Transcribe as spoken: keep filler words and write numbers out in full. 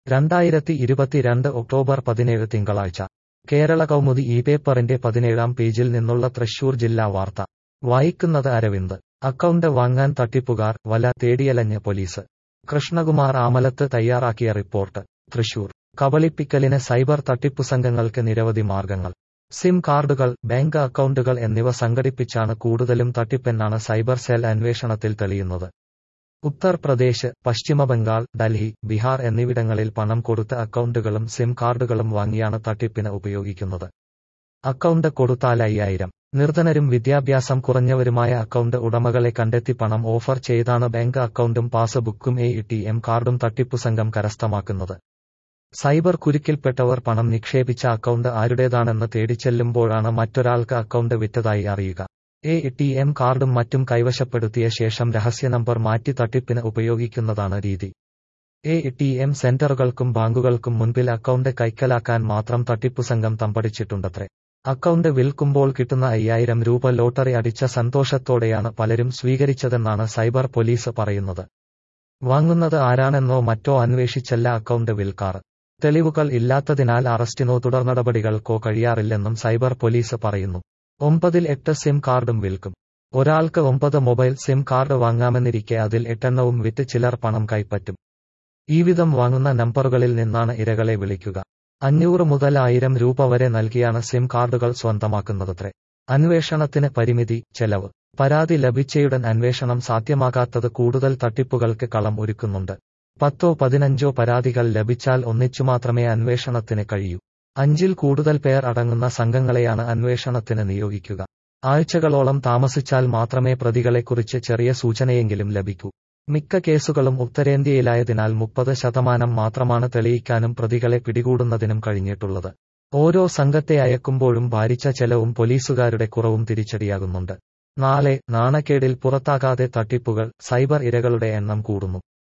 രണ്ടായിരത്തി ഇരുപത്തിരണ്ട് ഒക്ടോബർ പതിനേഴ് തിങ്കളാഴ്ച കേരള കൗമുദി ഈ പേപ്പറിന്റെ പതിനേഴാം പേജിൽ നിന്നുള്ള തൃശൂർ ജില്ലാ വാർത്ത വായിക്കുന്നത് അരവിന്ദ്. അക്കൗണ്ട് വാങ്ങാൻ തട്ടിപ്പുകാർ വല തേടിയലഞ്ഞ് പോലീസ്. കൃഷ്ണകുമാർ ആമലത്ത് തയ്യാറാക്കിയ റിപ്പോർട്ട്. തൃശൂർ. കബളിപ്പിക്കലിന് സൈബർ തട്ടിപ്പു സംഘങ്ങൾക്ക് നിരവധി മാർഗങ്ങൾ. സിം കാർഡുകൾ, ബാങ്ക് അക്കൗണ്ടുകൾ എന്നിവ സംഘടിപ്പിച്ചാണ് കൂടുതലും തട്ടിപ്പെന്നാണ് സൈബർ സെൽ അന്വേഷണത്തിൽ തെളിയുന്നത്. ഉത്തർപ്രദേശ്, പശ്ചിമബംഗാൾ, ഡൽഹി, ബീഹാർ എന്നിവിടങ്ങളിൽ പണം കൊടുത്ത് അക്കൗണ്ടുകളും സിം കാർഡുകളും വാങ്ങിയാണ് തട്ടിപ്പിന് ഉപയോഗിക്കുന്നത്. അക്കൗണ്ട് കൊടുത്താൽ അയ്യായിരം. നിർധനരും വിദ്യാഭ്യാസം കുറഞ്ഞവരുമായ അക്കൗണ്ട് ഉടമകളെ കണ്ടെത്തി പണം ഓഫർ ചെയ്താണ് ബാങ്ക് അക്കൗണ്ടും പാസ്ബുക്കും എ ടി എം കാർഡും തട്ടിപ്പു സംഘം കരസ്ഥമാക്കുന്നത്. സൈബർ കുരുക്കിൽപ്പെട്ടവർ പണം നിക്ഷേപിച്ച അക്കൗണ്ട് ആരുടേതാണെന്ന് തേടിച്ചെല്ലുമ്പോഴാണ് മറ്റൊരാൾക്ക് അക്കൗണ്ട് വിറ്റതായി അറിയുക. എ ടി എം കാർഡും മറ്റും കൈവശപ്പെടുത്തിയ ശേഷം രഹസ്യ നമ്പർ മാറ്റി തട്ടിപ്പിന് ഉപയോഗിക്കുന്നതാണ് രീതി. എ ടി എം സെന്ററുകൾക്കും ബാങ്കുകൾക്കും മുൻപിൽ അക്കൗണ്ട് കൈക്കലാക്കാൻ മാത്രം തട്ടിപ്പു സംഘം തമ്പടിച്ചിട്ടുണ്ടത്രേ. അക്കൗണ്ട് വിൽക്കുമ്പോൾ കിട്ടുന്ന അയ്യായിരം രൂപ ലോട്ടറി അടിച്ച സന്തോഷത്തോടെയാണ് പലരും സ്വീകരിച്ചതെന്നാണ് സൈബർ പോലീസ് പറയുന്നത്. വാങ്ങുന്നത് ആരാണെന്നോ മറ്റോ അന്വേഷിച്ചല്ല അക്കൗണ്ട് വിൽക്കാറ്. തെളിവുകൾ ഇല്ലാത്തതിനാൽ അറസ്റ്റിനോ തുടർനടപടികൾക്കോ കഴിയാറില്ലെന്നും സൈബർ പോലീസ് പറയുന്നു. ഒമ്പതിൽ എട്ട് സിം കാർഡും വിൽക്കും. ഒരാൾക്ക് ഒമ്പത് മൊബൈൽ സിം കാർഡ് വാങ്ങാമെന്നിരിക്കെ അതിൽ എട്ടെണ്ണവും വിറ്റ് ചിലർ പണം കൈപ്പറ്റും. ഈ വിധം വാങ്ങുന്ന നമ്പറുകളിൽ നിന്നാണ് ഇരകളെ വിളിക്കുക. അഞ്ഞൂറ് മുതൽ ആയിരം രൂപ വരെ നൽകിയാണ് സിം കാർഡുകൾ സ്വന്തമാക്കുന്നതത്രേ. അന്വേഷണത്തിന് പരിമിതി, ചെലവ്. പരാതി ലഭിച്ചയുടൻ അന്വേഷണം സാധ്യമാകാത്തത് കൂടുതൽ തട്ടിപ്പുകൾക്ക് കളം ഒരുക്കുന്നുണ്ട്. പത്തോ പതിനഞ്ചോ പരാതികൾ ലഭിച്ചാൽ ഒന്നിച്ചു മാത്രമേ അന്വേഷണത്തിന് കഴിയൂ. അഞ്ചിൽ കൂടുതൽ പേർ അടങ്ങുന്ന സംഘങ്ങളെയാണ് അന്വേഷണത്തിന് നിയോഗിക്കുക. ആഴ്ചകളോളം താമസിച്ചാൽ മാത്രമേ പ്രതികളെക്കുറിച്ച് ചെറിയ സൂചനയെങ്കിലും ലഭിക്കൂ. മിക്ക കേസുകളും ഉത്തരേന്ത്യയിലായതിനാൽ മുപ്പത് ശതമാനം മാത്രമാണ് തെളിയിക്കാനും പ്രതികളെ പിടികൂടുന്നതിനും കഴിഞ്ഞിട്ടുള്ളത്. ഓരോ സംഘത്തെ അയക്കുമ്പോഴും ഭാരിച്ച ചെലവും പോലീസുകാരുടെ കുറവും തിരിച്ചടിയാകുന്നുണ്ട്. നാളെ നാണക്കേടിൽ പുറത്താകാതെ തട്ടിപ്പുകൾ, സൈബർ ഇരകളുടെ എണ്ണം കൂടുന്നു.